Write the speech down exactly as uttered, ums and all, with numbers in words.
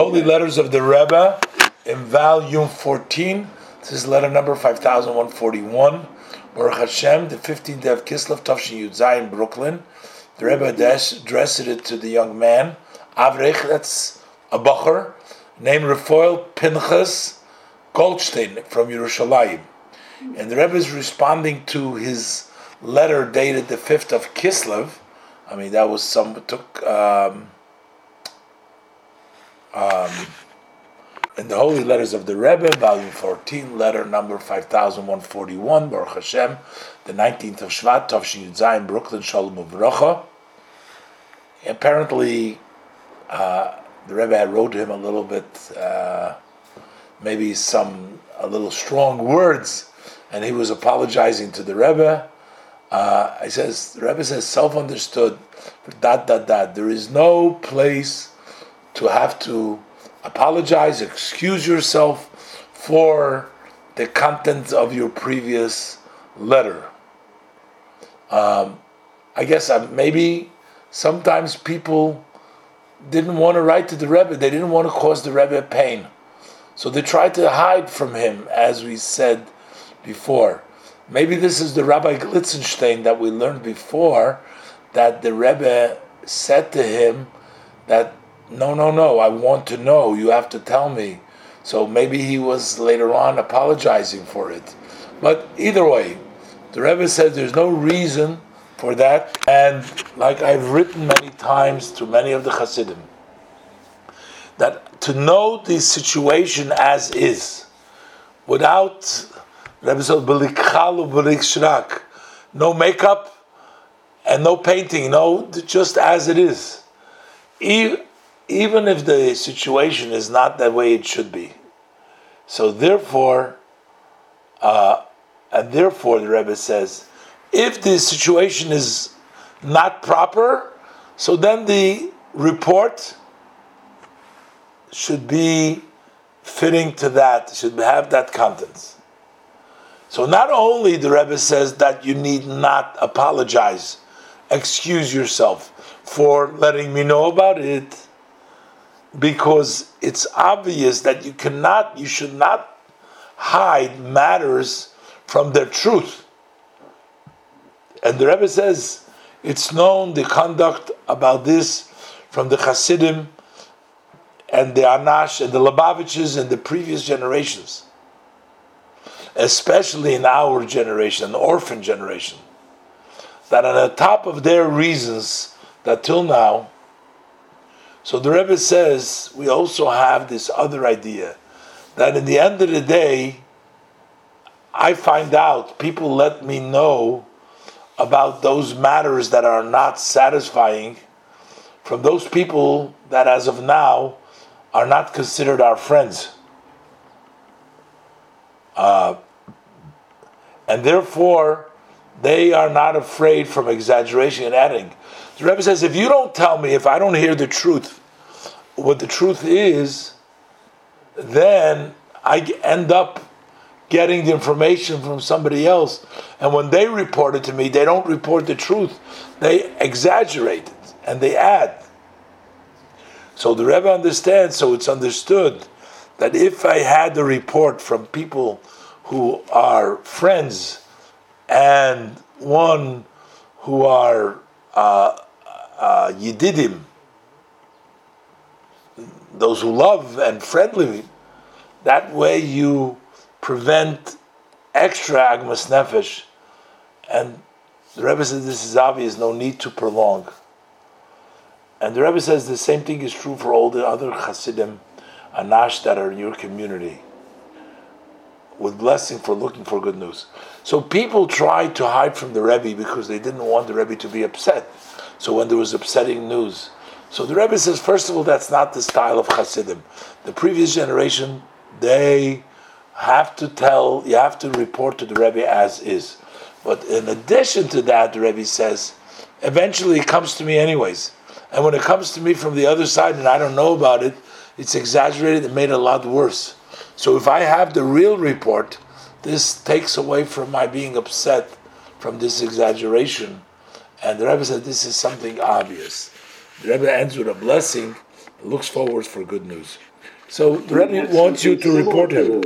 Holy Letters of the Rebbe in volume fourteen. This is letter number five thousand one hundred forty-one. Baruch Hashem, the fifteenth day of Kislev, Tavshin Yud Zayin, Brooklyn. The Rebbe addressed it to the young man, Avrech, that's a bacher, named Rafael Pinchas Goldstein from Yerushalayim. And the Rebbe is responding to his letter dated the fifth of Kislev. I mean, that was some, took, um, um, in the Holy Letters of the Rebbe, volume fourteen, letter number five thousand one hundred forty-one, Baruch Hashem, the nineteenth of Shvat, Tavshin Yud Zayin, Brooklyn, Shalom Uvracha. Apparently, uh, the Rebbe had wrote him a little bit, uh, maybe some, a little strong words, and he was apologizing to the Rebbe. Uh, I says, the Rebbe says, self-understood, dot, dot, dot. There is no place to have to apologize, excuse yourself for the content of your previous letter. Um, I guess uh, maybe sometimes people didn't want to write to the Rebbe. They didn't want to cause the Rebbe pain. So they tried to hide from him, as we said before. Maybe this is the Rabbi Glitzenstein that we learned before, that the Rebbe said to him that, no, no, no, I want to know, you have to tell me. So maybe he was later on apologizing for it. But either way, the Rebbe said there's no reason for that. And like I've written many times to many of the Hasidim, that to know the situation as is, without Rebbe said, no makeup and no painting, no, just as it is. Even if the situation is not that way it should be. So therefore, uh, and therefore the Rebbe says, if the situation is not proper, so then the report should be fitting to that, should have that content. So not only the Rebbe says that you need not apologize, excuse yourself for letting me know about it, because it's obvious that you cannot, you should not hide matters from their truth. And the Rebbe says, it's known the conduct about this from the Hasidim and the Anash and the Lubavitches and the previous generations, especially in our generation, an orphan generation, that on the top of their reasons that till now. So the Rebbe says, we also have this other idea, that in the end of the day, I find out, people let me know about those matters that are not satisfying from those people that as of now are not considered our friends. Uh, and therefore, they are not afraid from exaggeration and adding. The Rebbe says, if you don't tell me, if I don't hear the truth, what the truth is, then I end up getting the information from somebody else. And when they report it to me, they don't report the truth. They exaggerate it and they add. So the Rebbe understands, so it's understood that if I had the report from people who are friends and one who are uh, uh, Yedidim, those who love and friendly, that way you prevent extra agmas nefesh. And the Rebbe says this is obvious, no need to prolong. And the Rebbe says the same thing is true for all the other Hasidim, Anash, that are in your community, with blessing for looking for good news. So people tried to hide from the Rebbe because they didn't want the Rebbe to be upset. So when there was upsetting news, so the Rebbe says, first of all, that's not the style of Hasidim. The previous generation, they have to tell, you have to report to the Rebbe as is. But in addition to that, the Rebbe says, eventually it comes to me anyways. And when it comes to me from the other side and I don't know about it, it's exaggerated and made it a lot worse. So if I have the real report, this takes away from my being upset from this exaggeration. And the Rebbe said this is something obvious. The Rebbe ends with a blessing, looks forward for good news. So the Rebbe wants you to report him.